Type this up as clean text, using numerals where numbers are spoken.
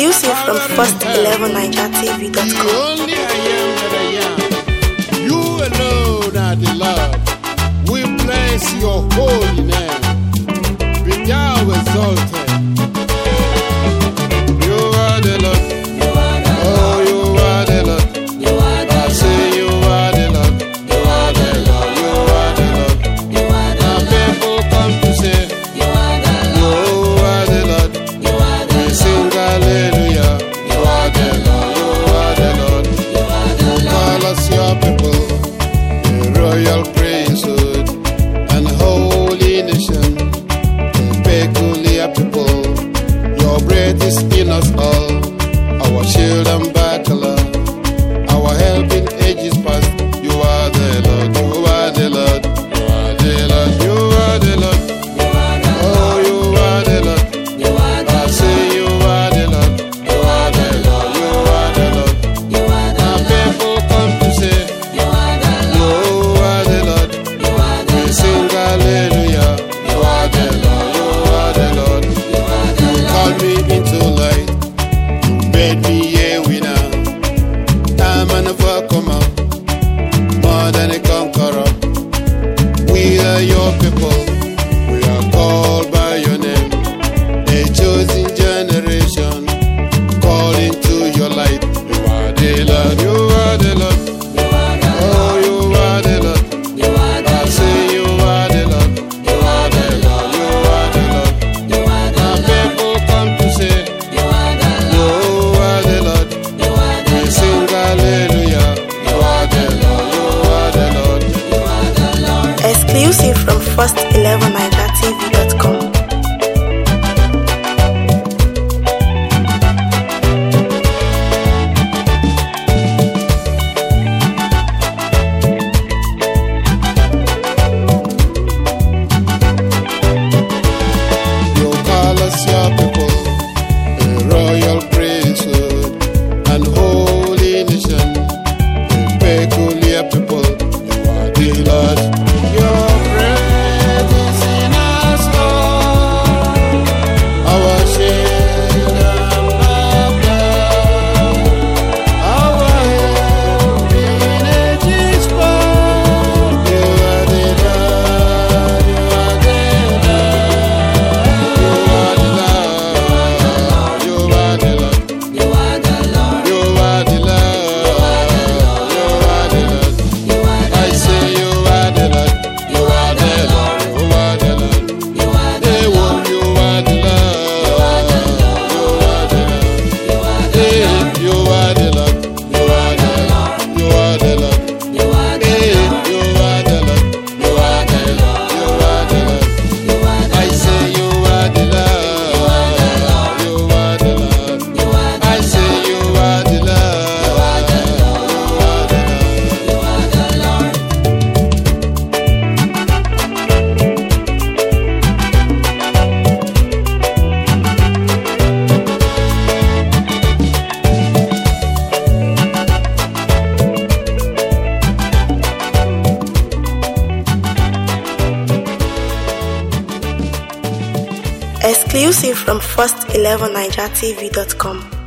Exclusive from first11NigerTV.com. Only I am that I am. You alone are the Lord. We bless your holy name. Be thou exalted. You are the Lord. Oh, you are the Lord. I say you are the Lord. You are the Lord. You are the Lord. Now people come to say, you are the Lord. We sing hallelujah. You are the Lord. You are the Lord. You call us your people, a royal priesthood and holy nation, a peculiar people. Your breath is in us all, our shield and buckler, our help in ages past. You are the Lord. You are the Lord. You are the Lord. You are the Lord. Oh, you are the Lord. I say you are the Lord. You are the Lord. You are the Lord. Now people come to say, you are the Lord. We sing hallelujah. You are the Lord. You are the Lord. You called me into light. You made me a winner. I'm an overcomer, more than a conqueror. We are your people. We are called by your name, a chosen generation, called into your light. You are the Lord. You are the Lord. Oh, you are the Lord. I say you are the Lord. You are the Lord. You are the Lord. Now people come to say, you are the Lord. We sing hallelujah. You are the Lord. You are the Lord. Exclusive from first11NigerTV.com. You call us your people, a royal priesthood and holy nation, a peculiar people. You are the Lord. Your breath is in us all, our shield and buckler, our help in ages past. You are the Lord. You are the Lord. You are the Lord. You are the Lord. You are the Lord. You are the Lord. I say you are the Lord. You are the Lord. You are the Lord. Hey, oh, you are the Lord. You are the Lord. Hey, you are the Lord. You are the Lord. You are the Lord. Hey, you are the Lord. You are the Lord. You are the Lord. I say you are the Lord. You are the Lord. I say you are the Lord. You are the Lord. Exclusive from first11NigerTV.com.